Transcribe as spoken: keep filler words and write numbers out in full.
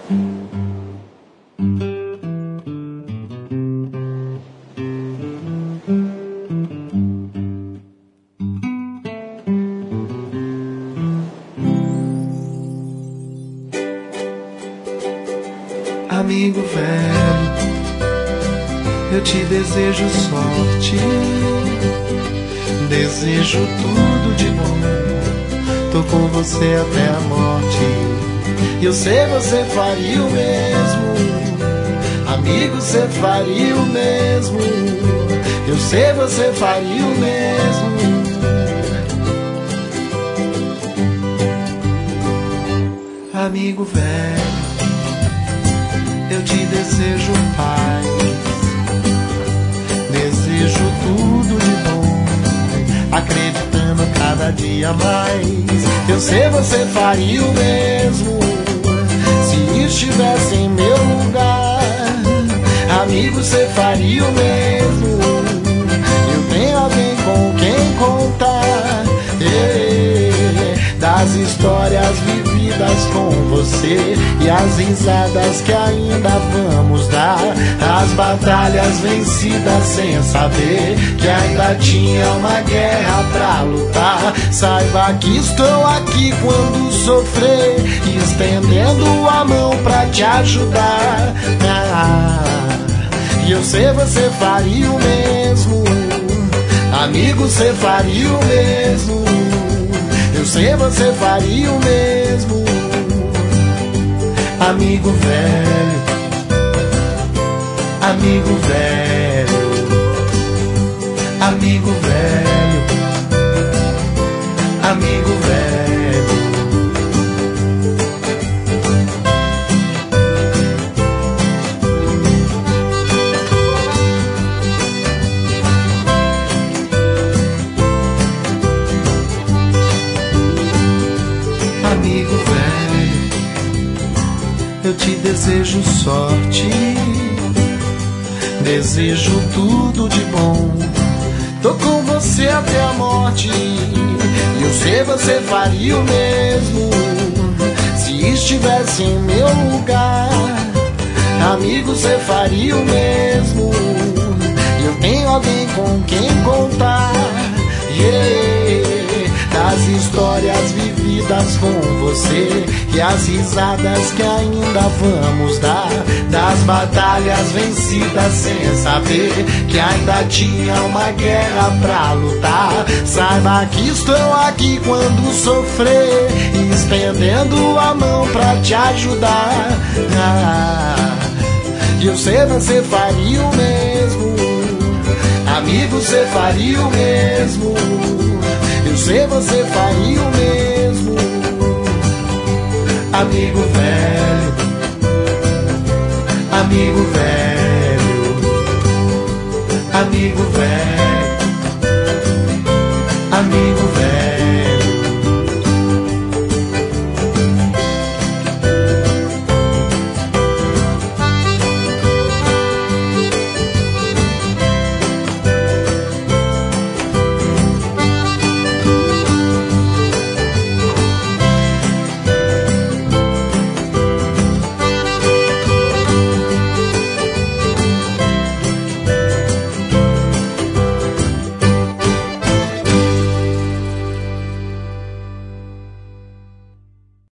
Amigo velho, eu te desejo sorte, desejo tudo de bom. Tô com você até a morte, e eu sei você faria o mesmo. Amigo, você faria o mesmo. Eu sei você faria o mesmo. Amigo velho, eu te desejo paz, desejo tudo de bom, acreditando cada dia mais. Eu sei você faria o mesmo, se estivesse em meu lugar. Amigo, você faria o mesmo. Eu tenho alguém com quem contar, yeah, das histórias vividas com você e as risadas que ainda vamos dar, as batalhas vencidas sem saber que ainda tinha uma guerra pra lutar. Saiba que estou aqui quando sofrer, estendendo a mão pra te ajudar. Ah, e eu sei você faria o mesmo. Amigo, você faria o mesmo. Eu sei você faria o mesmo. Amigo velho, amigo velho, amigo velho, amigo velho. Amigo velho, eu te desejo sorte, desejo tudo de bom. Tô com você até a morte, e eu sei você faria o mesmo, se estivesse em meu lugar. Amigo, você faria o mesmo. Eu tenho alguém com quem contar, yeah, das histórias vividas com você e as risadas que ainda vamos dar, das batalhas vencidas sem saber que ainda tinha uma guerra pra lutar. Saiba que estou aqui quando sofrer, estendendo a mão pra te ajudar. Ah, e eu sei você faria o mesmo. Amigo, você faria o mesmo. Eu sei você faria o mesmo. Amigo velho, amigo velho, amigo velho, amigo velho.